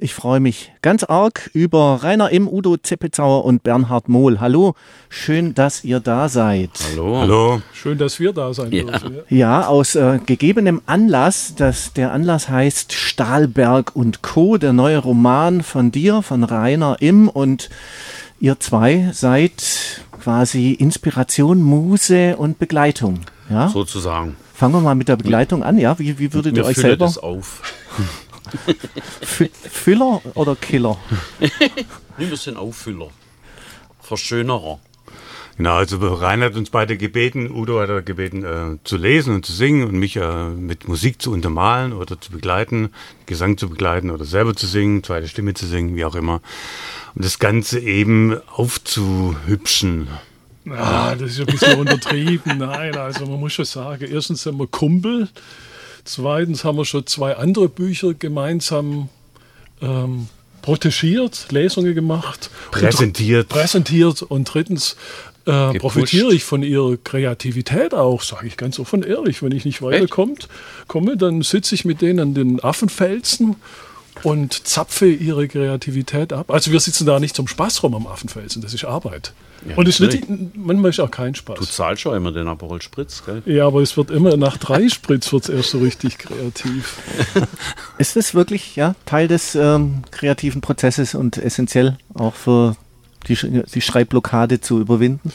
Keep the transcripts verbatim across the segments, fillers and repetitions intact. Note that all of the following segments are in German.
Ich freue mich ganz arg über Rainer Imm, Udo Zeppelzauer und Bernhard Mohl. Hallo, schön, dass ihr da seid. Hallo. Hallo. Schön, dass wir da sein ja. dürfen. Ja, ja aus äh, gegebenem Anlass. Das, der Anlass heißt Stahlberg und Co., der neue Roman von dir, von Rainer Imm. Und ihr zwei seid quasi Inspiration, Muse und Begleitung. Ja? Sozusagen. Fangen wir mal mit der Begleitung an. Ja? Wie, wie würdet ihr Mir euch selber... das auf. Füller oder Killer? Wir sind Auffüller. Verschönerer. Genau, also Rainer hat uns beide gebeten, Udo hat er gebeten, äh, zu lesen und zu singen und mich äh, mit Musik zu untermalen oder zu begleiten, Gesang zu begleiten oder selber zu singen, zweite Stimme zu singen, wie auch immer. Und das Ganze eben aufzuhübschen. Ah, das ist ein bisschen untertrieben. Nein, also man muss schon sagen, erstens sind wir Kumpel. Zweitens haben wir schon zwei andere Bücher gemeinsam ähm, protegiert, Lesungen gemacht. Präsentiert. Und, präsentiert. Und drittens äh, profitiere ich von ihrer Kreativität auch, sage ich ganz offen ehrlich. Wenn ich nicht weiterkomme, komme, dann sitze ich mit denen an den Affenfelsen und zapfe ihre Kreativität ab. Also wir sitzen da nicht zum Spaß rum am Affenfelsen, das ist Arbeit. Ja, und es nicht, manchmal ist auch kein Spaß. Du zahlst schon immer den Aperol Spritz, gell? Ja, aber es wird immer nach drei Spritz wird es erst so richtig kreativ. Ist es wirklich ja, Teil des ähm, kreativen Prozesses und essentiell auch für die, die Schreibblockade zu überwinden?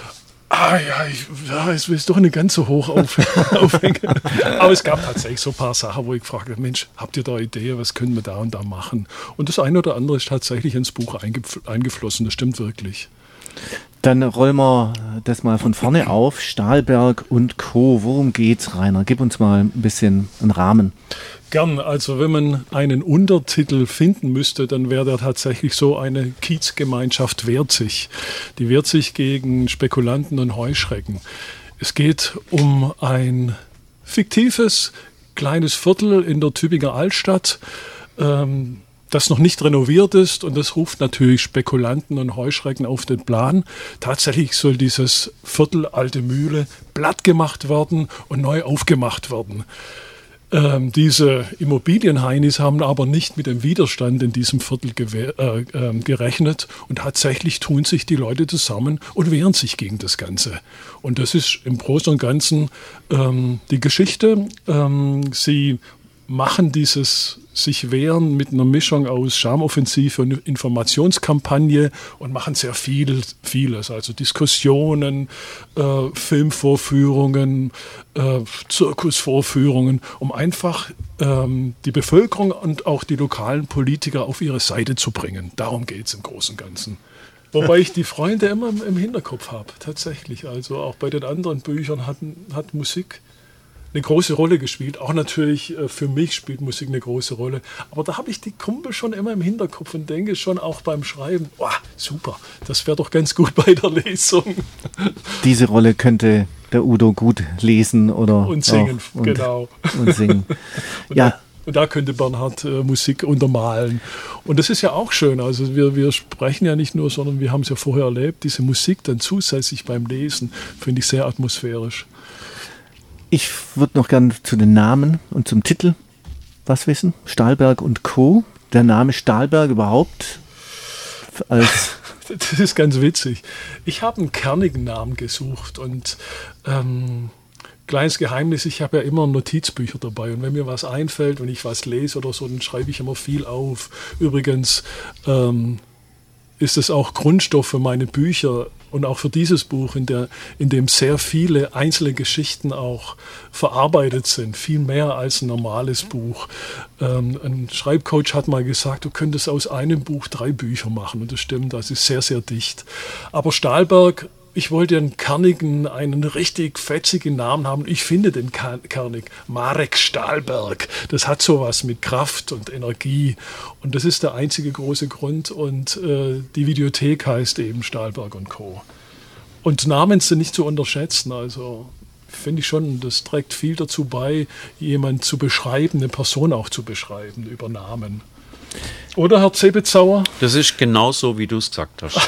Ah ja, ich, ja, es will es doch nicht ganz so hoch auf, aufhängen. Aber es gab tatsächlich so ein paar Sachen, wo ich gefragt habe, Mensch, habt ihr da Idee, was können wir da und da machen? Und das eine oder andere ist tatsächlich ins Buch eingef- eingeflossen, das stimmt wirklich. Dann rollen wir das mal von vorne auf. Stahlberg und Co. Worum geht's, Rainer? Gib uns mal ein bisschen einen Rahmen. Gern. Also wenn man einen Untertitel finden müsste, dann wäre der tatsächlich so: Eine Kiezgemeinschaft wehrt sich. Die wehrt sich gegen Spekulanten und Heuschrecken. Es geht um ein fiktives kleines Viertel in der Tübinger Altstadt, ähm, das noch nicht renoviert ist, und das ruft natürlich Spekulanten und Heuschrecken auf den Plan. Tatsächlich soll dieses Viertel Alte Mühle platt gemacht werden und neu aufgemacht werden. Ähm, diese Immobilienheinis haben aber nicht mit dem Widerstand in diesem Viertel gewehr, äh, äh, gerechnet, und tatsächlich tun sich die Leute zusammen und wehren sich gegen das Ganze. Und das ist im Großen und Ganzen ähm, die Geschichte. Ähm, sie machen dieses sich wehren mit einer Mischung aus Charmoffensive und Informationskampagne und machen sehr viel, vieles, also Diskussionen, äh, Filmvorführungen, äh, Zirkusvorführungen, um einfach ähm, die Bevölkerung und auch die lokalen Politiker auf ihre Seite zu bringen. Darum geht es im Großen und Ganzen. Wobei ich die Freunde immer im Hinterkopf habe, tatsächlich. Also auch bei den anderen Büchern hat, hat Musik eine große Rolle gespielt. Auch natürlich äh, für mich spielt Musik eine große Rolle. Aber da habe ich die Kumpel schon immer im Hinterkopf und denke schon auch beim Schreiben, oh, super, das wäre doch ganz gut bei der Lesung. Diese Rolle könnte der Udo gut lesen oder und singen, auch, und, genau. Und singen. und ja. Da, und da könnte Bernhard äh, Musik untermalen. Und das ist ja auch schön. Also wir, wir sprechen ja nicht nur, sondern wir haben es ja vorher erlebt. Diese Musik dann zusätzlich beim Lesen finde ich sehr atmosphärisch. Ich würde noch gern zu den Namen und zum Titel was wissen. Stahlberg und Co. Der Name Stahlberg überhaupt als... Das ist ganz witzig. Ich habe einen kernigen Namen gesucht und ähm, kleines Geheimnis, ich habe ja immer Notizbücher dabei, und wenn mir was einfällt und ich was lese oder so, dann schreibe ich immer viel auf. Übrigens ähm, ist es auch Grundstoff für meine Bücher und auch für dieses Buch, in, der, in dem sehr viele einzelne Geschichten auch verarbeitet sind, viel mehr als ein normales Buch. Ähm, ein Schreibcoach hat mal gesagt, du könntest aus einem Buch drei Bücher machen, und das stimmt, das ist sehr, sehr dicht. Aber Stahlberg, ich wollte einen kernigen, einen richtig fetzigen Namen haben. Ich finde den kernig. Marek Stahlberg. Das hat sowas mit Kraft und Energie. Und das ist der einzige große Grund. Und äh, die Videothek heißt eben Stahlberg und Co. Und Namen sind nicht zu unterschätzen. Also finde ich schon, das trägt viel dazu bei, jemanden zu beschreiben, eine Person auch zu beschreiben über Namen. Oder, Herr Zeppelzauer? Das ist genau so, wie du es gesagt hast.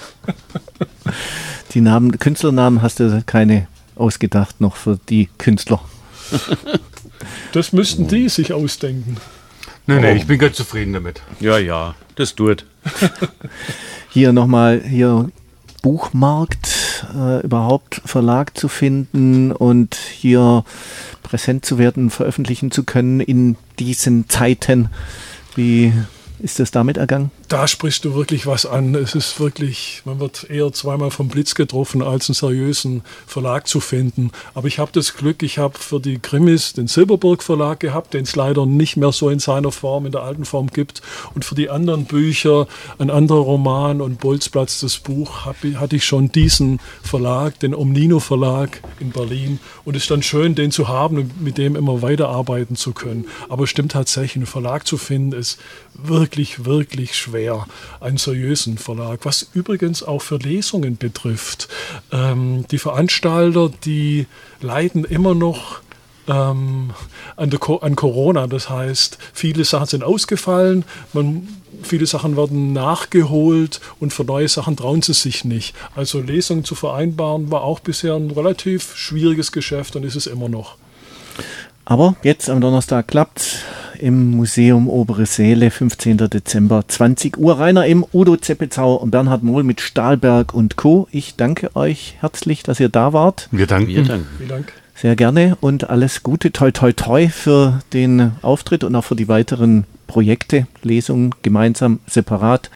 Die Namen, Künstlernamen hast du keine ausgedacht noch für die Künstler. Das müssten die sich ausdenken. Nee, nee, ich bin ganz zufrieden damit. Ja, ja, das tut. Hier nochmal, hier Buchmarkt, äh, überhaupt Verlag zu finden und hier präsent zu werden, veröffentlichen zu können in diesen Zeiten. Wie ist das damit ergangen? Da sprichst du wirklich was an. Es ist wirklich, man wird eher zweimal vom Blitz getroffen, als einen seriösen Verlag zu finden. Aber ich habe das Glück, ich habe für die Krimis den Silberberg Verlag gehabt, den es leider nicht mehr so in seiner Form, in der alten Form gibt. Und für die anderen Bücher, ein anderer Roman und Bolzplatz, das Buch, hab, hatte ich schon diesen Verlag, den Omnino Verlag in Berlin. Und es ist dann schön, den zu haben und mit dem immer weiterarbeiten zu können. Aber es stimmt tatsächlich, einen Verlag zu finden, ist wirklich, wirklich schwer. Einen seriösen Verlag, was übrigens auch für Lesungen betrifft. Ähm, die Veranstalter, die leiden immer noch ähm, an, der Co- an Corona. Das heißt, viele Sachen sind ausgefallen, man, viele Sachen werden nachgeholt und für neue Sachen trauen sie sich nicht. Also Lesungen zu vereinbaren war auch bisher ein relativ schwieriges Geschäft und ist es immer noch. Aber jetzt am Donnerstag klappt im Museum Obere Seele, fünfzehnten Dezember, zwanzig Uhr. Rainer Imm, Udo Zeppelzauer und Bernhard Mohl mit Stahlberg und Co. Ich danke euch herzlich, dass ihr da wart. Wir danken. Wir danken. Vielen Dank. Sehr gerne und alles Gute, toi toi toi für den Auftritt und auch für die weiteren Projekte, Lesungen, gemeinsam, separat.